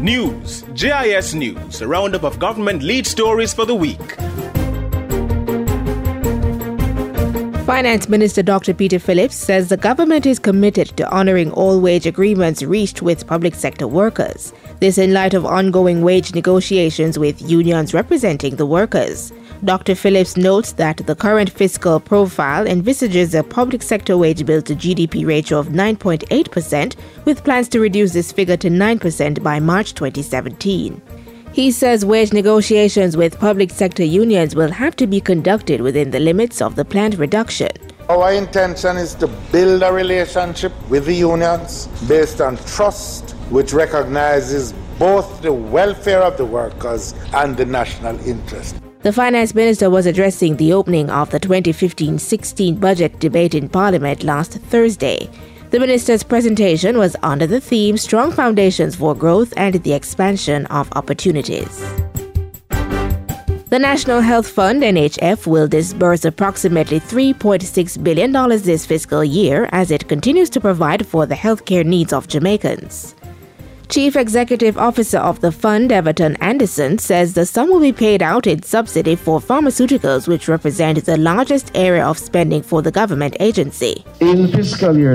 News, JIS News, a roundup of government lead stories for the week. Finance Minister Dr. Peter Phillips says the government is committed to honouring all wage agreements reached with public sector workers. This in light of ongoing wage negotiations with unions representing the workers. Dr. Phillips notes that the current fiscal profile envisages a public sector wage bill to GDP ratio of 9.8%, with plans to reduce this figure to 9% by March 2017. He says wage negotiations with public sector unions will have to be conducted within the limits of the planned reduction. Our intention is to build a relationship with the unions based on trust, which recognizes both the welfare of the workers and the national interest. The Finance Minister was addressing the opening of the 2015-16 budget debate in Parliament last Thursday. The Minister's presentation was under the theme Strong Foundations for Growth and the Expansion of Opportunities. The National Health Fund, NHF, will disburse approximately $3.6 billion this fiscal year as it continues to provide for the healthcare needs of Jamaicans. Chief Executive Officer of the fund, Everton Anderson, says the sum will be paid out in subsidy for pharmaceuticals, which represent the largest area of spending for the government agency. In fiscal year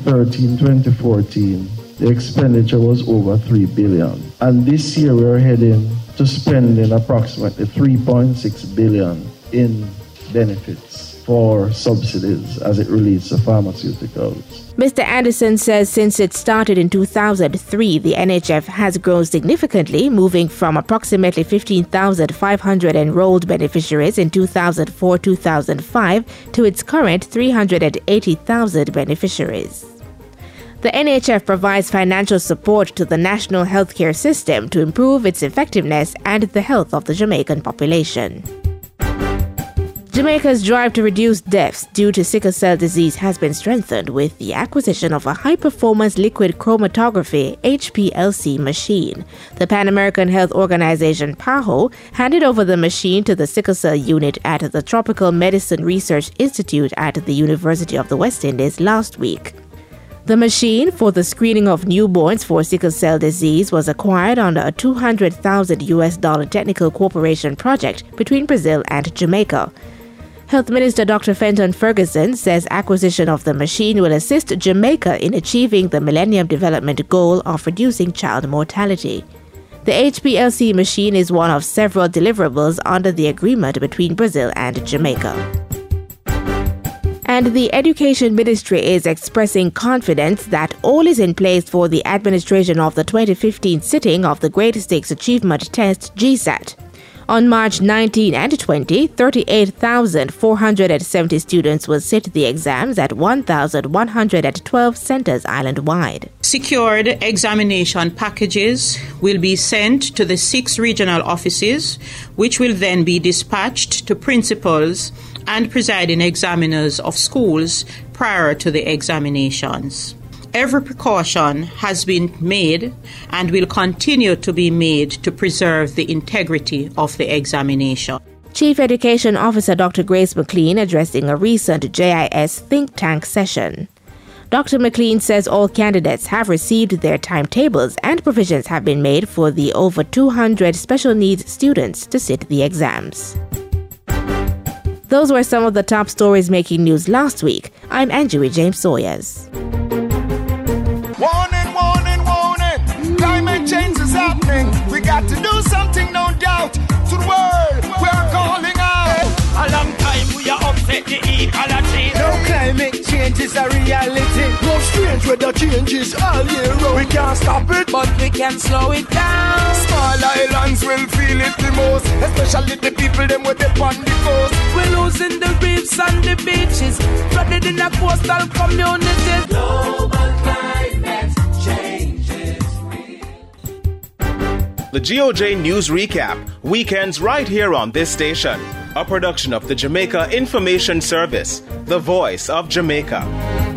2013-2014, the expenditure was over $3 billion. And this year we're heading to spending approximately $3.6 billion in benefits for subsidies as it relates to pharmaceuticals. Mr. Anderson says since it started in 2003, the NHF has grown significantly, moving from approximately 15,500 enrolled beneficiaries in 2004-2005 to its current 380,000 beneficiaries. The NHF provides financial support to the national healthcare system to improve its effectiveness and the health of the Jamaican population. Jamaica's drive to reduce deaths due to sickle cell disease has been strengthened with the acquisition of a high-performance liquid chromatography HPLC machine. The Pan American Health Organization, PAHO, handed over the machine to the sickle cell unit at the Tropical Medicine Research Institute at the University of the West Indies last week. The machine for the screening of newborns for sickle cell disease was acquired under a $200,000 technical cooperation project between Brazil and Jamaica. Health Minister Dr. Fenton Ferguson says acquisition of the machine will assist Jamaica in achieving the Millennium Development Goal of reducing child mortality. The HPLC machine is one of several deliverables under the agreement between Brazil and Jamaica. And the Education Ministry is expressing confidence that all is in place for the administration of the 2015 sitting of the Grade 6 Achievement Test, GSAT. On March 19 and 20, 38,470 students will sit the exams at 1,112 centers island-wide. Secured examination packages will be sent to the 6 regional offices, which will then be dispatched to principals and presiding examiners of schools prior to the examinations. Every precaution has been made and will continue to be made to preserve the integrity of the examination. Chief Education Officer Dr. Grace McLean addressing a recent JIS think tank session. Dr. McLean says all candidates have received their timetables and provisions have been made for the over 200 special needs students to sit the exams. Those were some of the top stories making news last week. I'm Angie James Sawyers. Warning, warning, warning. Climate change is happening. We got to do something, no doubt. To the world, we're calling out. A long time we are upset the ecology. No climate change is a reality. No strange weather changes all year round. We can't stop it, but we can slow it down. Small islands will feel it the most, especially the people them with the on the coast. We're losing the reefs and the beaches, flooded in the coastal communities. Global climate change is real. The GOJ News Recap, weekends right here on this station. A production of the Jamaica Information Service, the voice of Jamaica.